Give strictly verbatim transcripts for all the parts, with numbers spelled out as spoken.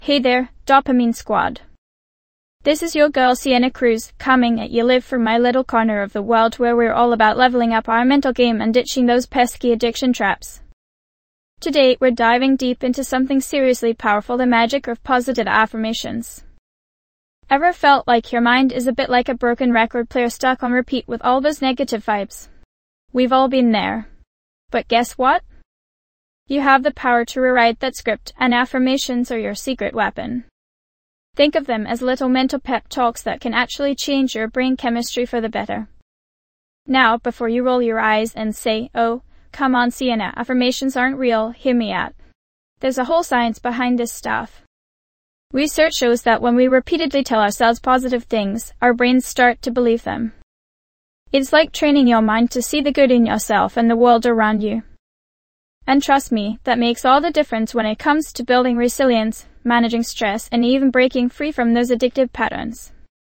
Hey there, Dopamine Squad. This is your girl Sienna Cruz, coming at you live from my little corner of the world where we're all about leveling up our mental game and ditching those pesky addiction traps. Today, we're diving deep into something seriously powerful, the magic of positive affirmations. Ever felt like your mind is a bit like a broken record player stuck on repeat with all those negative vibes? We've all been there. But guess what? You have the power to rewrite that script, and affirmations are your secret weapon. Think of them as little mental pep talks that can actually change your brain chemistry for the better. Now, before you roll your eyes and say, "Oh, come on Sienna, affirmations aren't real," hear me out. There's a whole science behind this stuff. Research shows that when we repeatedly tell ourselves positive things, our brains start to believe them. It's like training your mind to see the good in yourself and the world around you. And trust me, that makes all the difference when it comes to building resilience, managing stress, and even breaking free from those addictive patterns.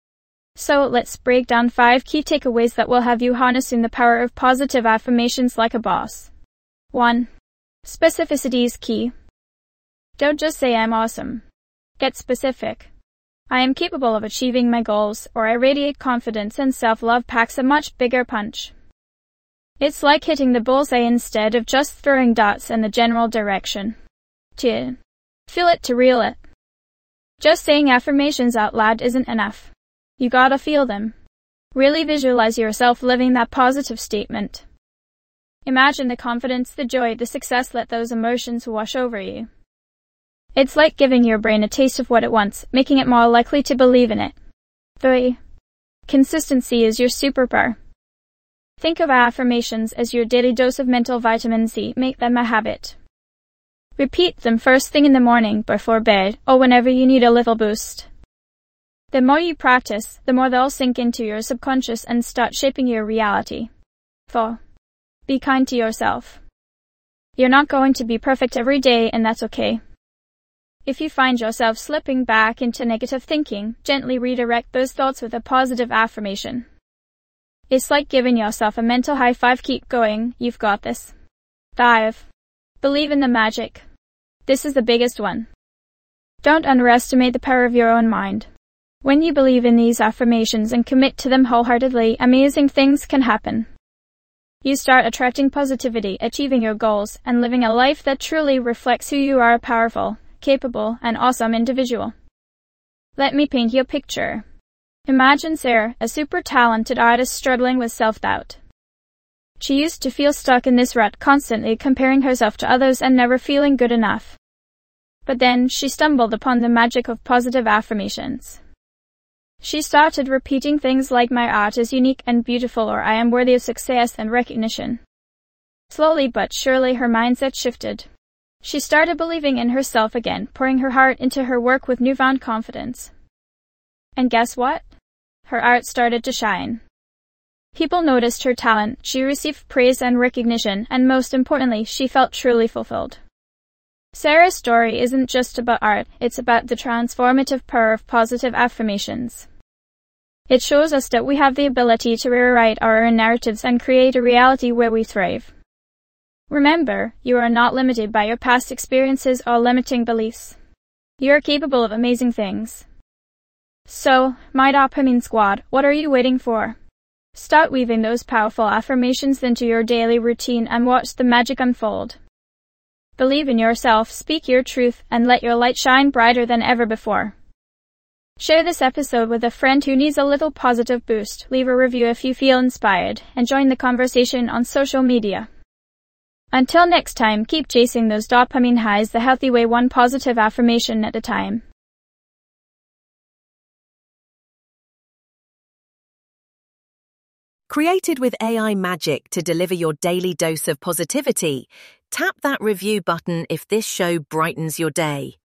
So let's break down five key takeaways that will have you harnessing the power of positive affirmations like a boss. one. Specificity is key. Don't just say "I'm awesome." Get specific. "I am capable of achieving my goals," or "I radiate confidence and self-love" packs a much bigger punch. It's like hitting the bullseye instead of just throwing darts in the general direction. two. Feel it to reel it. Just saying affirmations out loud isn't enough. You gotta feel them. Really visualize yourself living that positive statement. Imagine the confidence, the joy, the success. Let those emotions wash over you. It's like giving your brain a taste of what it wants, making it more likely to believe in it. three. Consistency is your superpower. Think of affirmations as your daily dose of mental vitamin C. Make them a habit. Repeat them first thing in the morning, before bed, or whenever you need a little boost. The more you practice, the more they'll sink into your subconscious and start shaping your reality. four. Be kind to yourself. You're not going to be perfect every day, and that's okay. If you find yourself slipping back into negative thinking, gently redirect those thoughts with a positive affirmation. It's like giving yourself a mental high five. Keep going, you've got this. five. Believe in the magic. This is the biggest one. Don't underestimate the power of your own mind. When you believe in these affirmations and commit to them wholeheartedly, amazing things can happen. You start attracting positivity, achieving your goals, and living a life that truly reflects who you are, a powerful, capable, and awesome individual. Let me paint you a picture. Imagine Sarah, a super talented artist struggling with self-doubt. She used to feel stuck in this rut, constantly comparing herself to others and never feeling good enough. But then she stumbled upon the magic of positive affirmations. She started repeating things like "My art is unique and beautiful," or "I am worthy of success and recognition." Slowly but surely her mindset shifted. She started believing in herself again, pouring her heart into her work with newfound confidence. And guess what? Her art started to shine. People noticed her talent, she received praise and recognition, and most importantly, she felt truly fulfilled. Sarah's story isn't just about art, it's about the transformative power of positive affirmations. It shows us that we have the ability to rewrite our own narratives and create a reality where we thrive. Remember, you are not limited by your past experiences or limiting beliefs. You are capable of amazing things. So, my Dopamine Squad, what are you waiting for? Start weaving those powerful affirmations into your daily routine and watch the magic unfold. Believe in yourself, speak your truth, and let your light shine brighter than ever before. Share this episode with a friend who needs a little positive boost, leave a review if you feel inspired, and join the conversation on social media. Until next time, keep chasing those dopamine highs the healthy way, one positive affirmation at a time. Created with A I magic to deliver your daily dose of positivity, tap that review button if this show brightens your day.